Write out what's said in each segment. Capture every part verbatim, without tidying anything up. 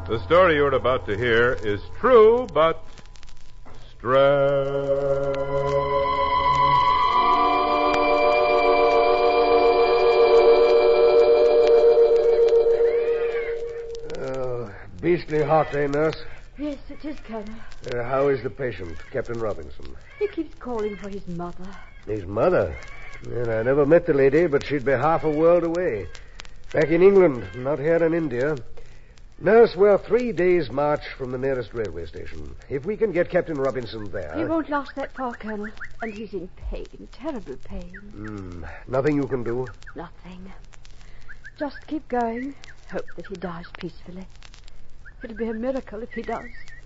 The story you're about to hear is true, but strange. Oh, beastly hot, eh, nurse? Yes, it is, Colonel. Uh, how is the patient, Captain Robinson? He keeps calling for his mother. His mother? Well, I never met the lady, but she'd be half a world away. Back in England, not here in India. Nurse, we're three days' march from the nearest railway station. If we can get Captain Robinson there... He won't last that far, Colonel. And he's in pain, terrible pain. Hmm. Nothing you can do? Nothing. Just keep going. Hope that he dies peacefully. It'll be a miracle if he does.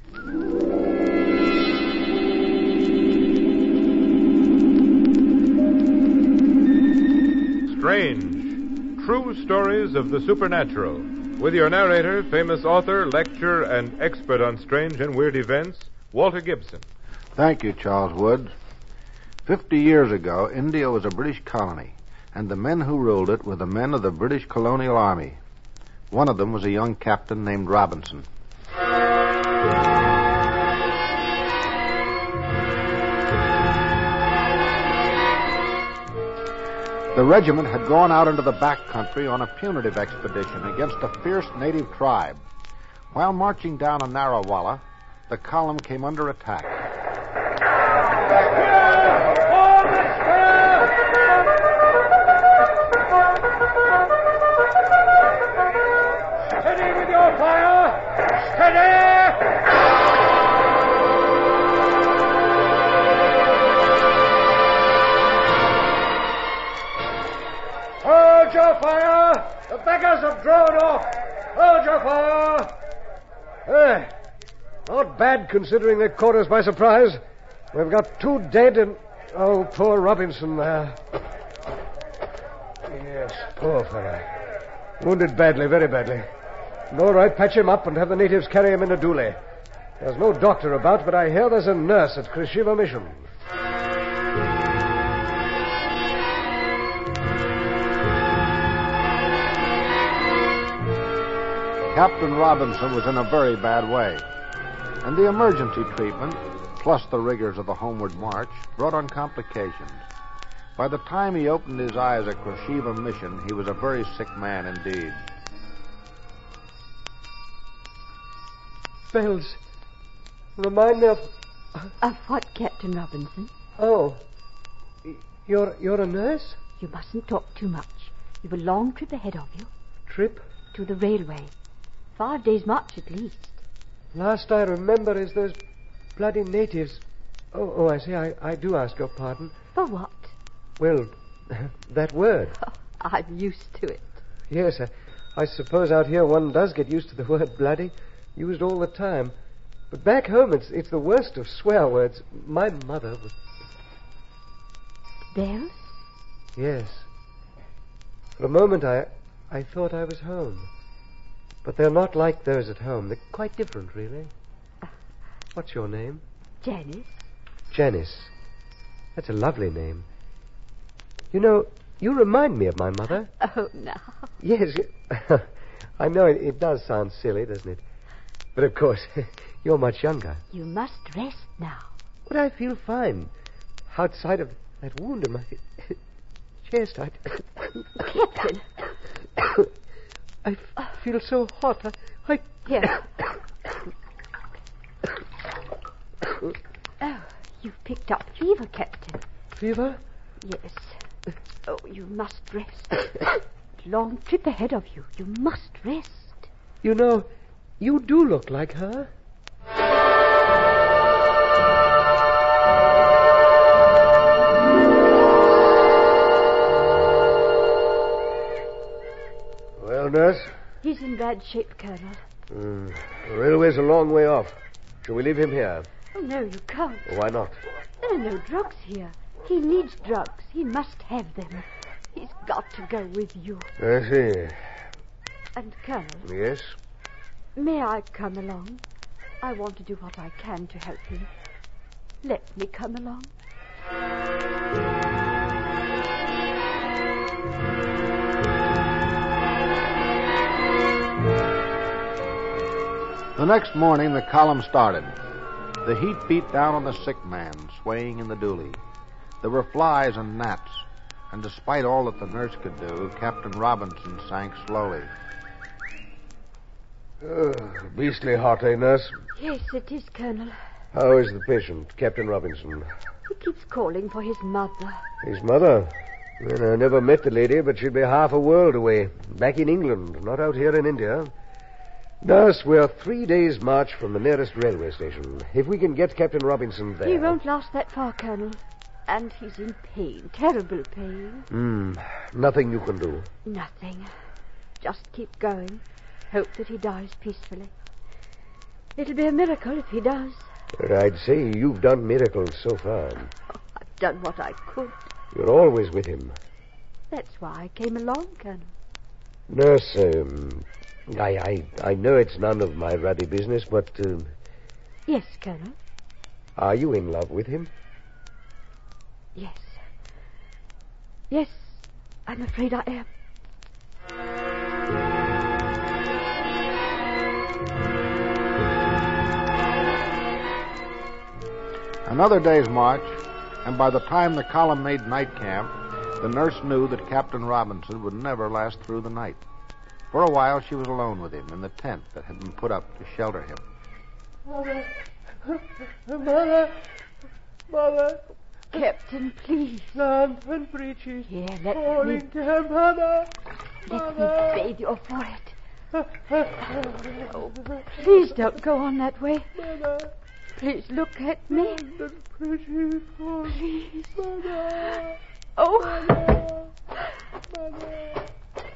Strange. True stories of the supernatural. With your narrator, famous author, lecturer, and expert on strange and weird events, Walter Gibson. Thank you, Charles Woods. Fifty years ago, India was a British colony, and the men who ruled it were the men of the British colonial army. One of them was a young captain named Robinson. The regiment had gone out into the back country on a punitive expedition against a fierce native tribe. While marching down a narrow walla, the column came under attack. Steady with your fire! Steady! Hold your fire! The beggars have drawn off! Hold your fire! Eh, not bad considering they caught us by surprise. We've got two dead and... Oh, poor Robinson there. Yes, poor fellow. Wounded badly, very badly. All right, patch him up and have the natives carry him in a dooley. There's no doctor about, but I hear there's a nurse at Krishiva Mission. Captain Robinson was in a very bad way, and the emergency treatment, plus the rigors of the homeward march, brought on complications. By the time he opened his eyes at Krishiva Mission, he was a very sick man indeed. Bells. Remind me of... Of what, Captain Robinson? Oh. You're, you're a nurse? You mustn't talk too much. You've a long trip ahead of you. Trip? To the railway. Five days' march at least. Last I remember is those bloody natives. Oh, oh, I see. I, I do ask your pardon. For what? Well, that word. Oh, I'm used to it. Yes, I, I suppose out here one does get used to the word bloody, used all the time. But back home it's it's the worst of swear words. My mother was... Bells? Yes. For a moment I I thought I was home. But they're not like those at home. They're quite different, really. What's your name? Janice. Janice. That's a lovely name. You know, you remind me of my mother. Oh, no. Yes. I know it, it does sound silly, doesn't it? But, of course, you're much younger. You must rest now. But I feel fine. Outside of that wound in my chest, I... Captain. I feel so hot. I... I... Here. Oh, you've picked up fever, Captain. Fever? Yes. Oh, you must rest. Long trip ahead of you. You must rest. You know, you do look like her. Well, nurse? He's in bad shape, Colonel. Mm, the railway's a long way off. Shall we leave him here? Oh, no, you can't. Why not? There are no drugs here. He needs drugs. He must have them. He's got to go with you. I see. And, Colonel... Yes? May I come along? I want to do what I can to help him. Let me come along. The next morning, the column started. The heat beat down on the sick man, swaying in the dually. There were flies and gnats, and despite all that the nurse could do, Captain Robinson sank slowly. Oh, beastly hot, eh, nurse? Yes, it is, Colonel. How is the patient, Captain Robinson? He keeps calling for his mother. His mother? Well, I never met the lady, but she'd be half a world away. Back in England, not out here in India. Nurse, we're three days' march from the nearest railway station. If we can get Captain Robinson there... He won't last that far, Colonel. And he's in pain, terrible pain. Hmm, nothing you can do. Nothing. Just keep going. Hope that he dies peacefully. It'll be a miracle if he does. I'd say you've done miracles so far. Oh, I've done what I could. You're always with him. That's why I came along, Colonel. Nurse, um, I, I, I know it's none of my ruddy business, but... Um, Yes, Colonel. Are you in love with him? Yes. Yes, I'm afraid I am. Another day's march, and by the time the column made night camp, the nurse knew that Captain Robinson would never last through the night. For a while, she was alone with him in the tent that had been put up to shelter him. Mother, Mother, Mother. Captain, please. Lamp and breeches. Here, let Calling me... to her mother. Let Mother. me bathe your forehead. Oh, please don't go on that way. Mother. Please look at me. Lamp and breeches. Please. Mother. Oh. Mother. Mother.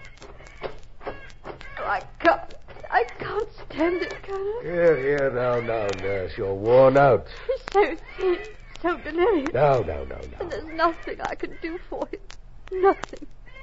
I can't. I can't stand it, Colonel. Here, here, now, now, nurse. You're worn out. He's so thin, so delirious. Now, now, now, now. And there's nothing I can do for him. Nothing.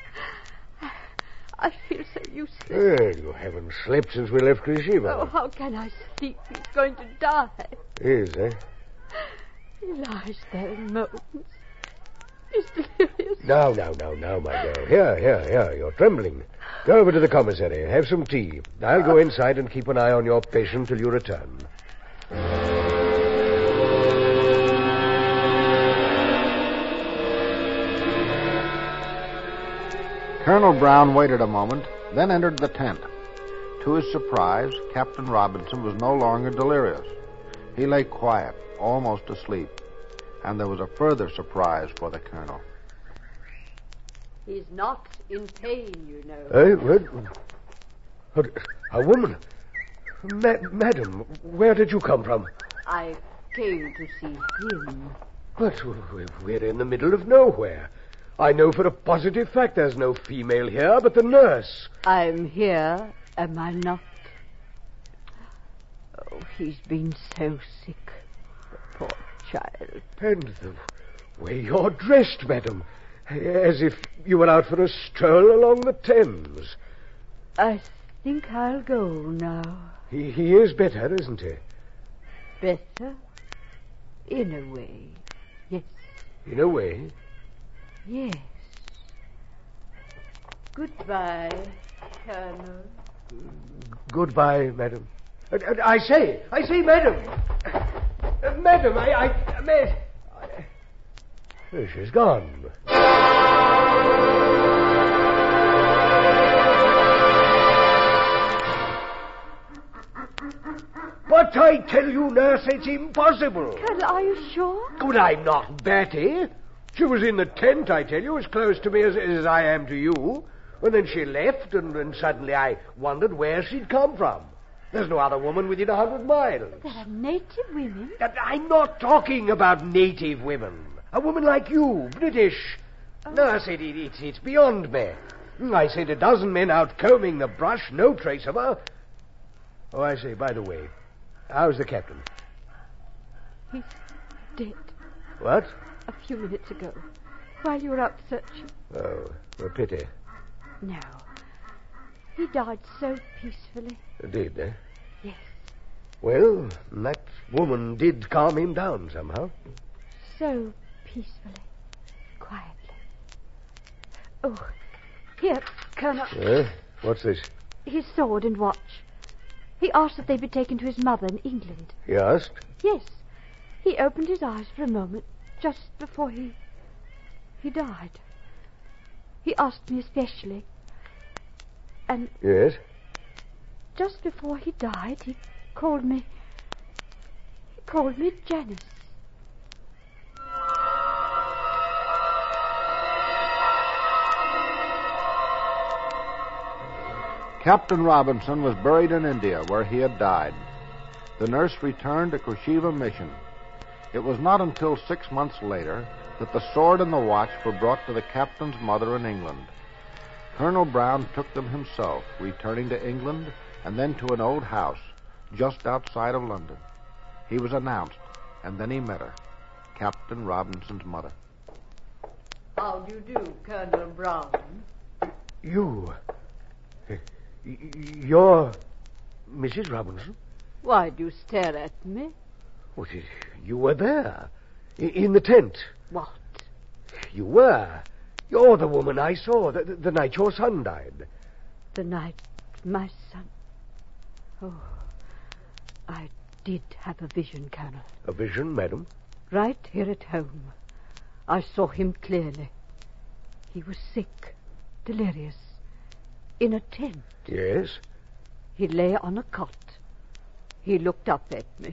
I feel so useless. Well, you haven't slept since we left Krishima. Oh, how can I sleep? He's going to die. Is, eh? He lies there and moans. He's delirious. Now, now, now, now, my girl. Here, here, here. You're trembling. Go over to the commissary. Have some tea. I'll go inside and keep an eye on your patient till you return. Colonel Brown waited a moment, then entered the tent. To his surprise, Captain Robinson was no longer delirious. He lay quiet, almost asleep. And there was a further surprise for the colonel. He's not in pain, you know. Eh, what? A woman? Ma- madam, where did you come from? I came to see him. But we're in the middle of nowhere. I know for a positive fact there's no female here but the nurse. I'm here, am I not? Oh, he's been so sick, the poor child. And the way you're dressed, madam, as if you were out for a stroll along the Thames. I think I'll go now. He, he is better, isn't he? Better? In a way, yes. In a way. Yes. Goodbye, Colonel. Goodbye, madam. Uh, uh, I say, I say, madam. Uh, madam, I, I, I, I... Oh, she's gone. But I tell you, nurse, it's impossible. Colonel, are you sure? But I'm not Betty. She was in the tent, I tell you, as close to me as, as I am to you. And then she left, and, and suddenly I wondered where she'd come from. There's no other woman within a hundred miles. There are native women. I'm not talking about native women. A woman like you, British. Oh. Nurse, it, it, it's, it's beyond me. I sent a dozen men out combing the brush, no trace of her. Oh, I say, by the way, how's the captain? He's dead. What? A few minutes ago, while you were out searching. Oh, a pity. No. He died so peacefully. Did, eh? Yes. Well, that woman did calm him down somehow. So peacefully. Quietly. Oh, here, Colonel. Eh? What's this? His sword and watch. He asked that they be taken to his mother in England. He asked? Yes. He opened his eyes for a moment just before he... he died. He asked me especially. And... Yes? Just before he died, he called me... He called me Janice. Captain Robinson was buried in India, where he had died. The nurse returned to Koshiva Mission. It was not until six months later that the sword and the watch were brought to the captain's mother in England. Colonel Brown took them himself, returning to England and then to an old house just outside of London. He was announced, and then he met her, Captain Robinson's mother. How do you do, Colonel Brown? You... You're Missus Robinson? Why do you stare at me? Well, you were there, in the tent. What? You were. You're the woman I saw the, the, the night your son died. The night my son... Oh, I did have a vision, Colonel. A vision, madam? Right here at home. I saw him clearly. He was sick, delirious, in a tent. Yes? He lay on a cot. He looked up at me.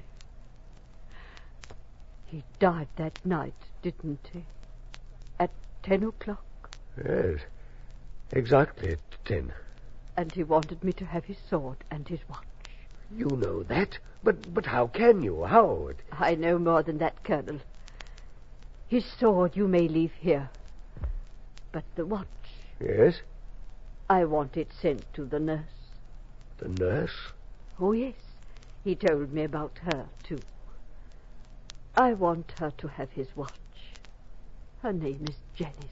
He died that night, didn't he? At ten o'clock. Yes, exactly at ten. And he wanted me to have his sword and his watch. You know that, but but how can you? How? I know more than that, Colonel. His sword you may leave here. But the watch... Yes? I want it sent to the nurse. The nurse? Oh, yes. He told me about her, too. I want her to have his watch. Her name is Janice.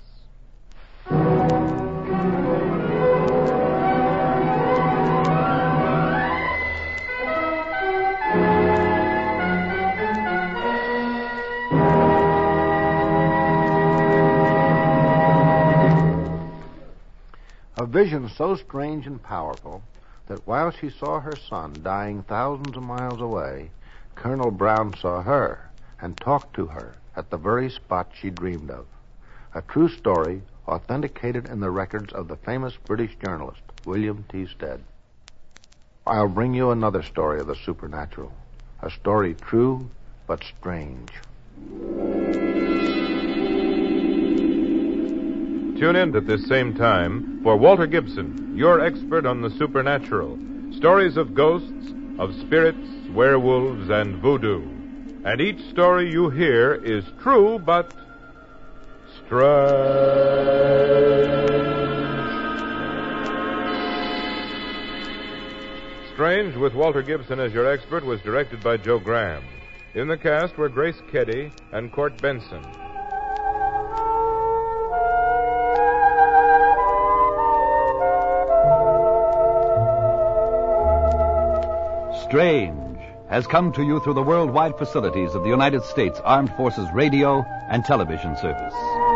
A vision so strange and powerful that while she saw her son dying thousands of miles away, Colonel Brown saw her and talked to her at the very spot she dreamed of. A true story authenticated in the records of the famous British journalist, William T. Stead. I'll bring you another story of the supernatural, a story true but strange. Tune in at this same time for Walter Gibson, your expert on the supernatural. Stories of ghosts, of spirits, werewolves, and voodoo. And each story you hear is true, but strange. Strange, with Walter Gibson as your expert, was directed by Joe Graham. In the cast were Grace Keddy and Court Benson. Strange has come to you through the worldwide facilities of the United States Armed Forces Radio and Television Service.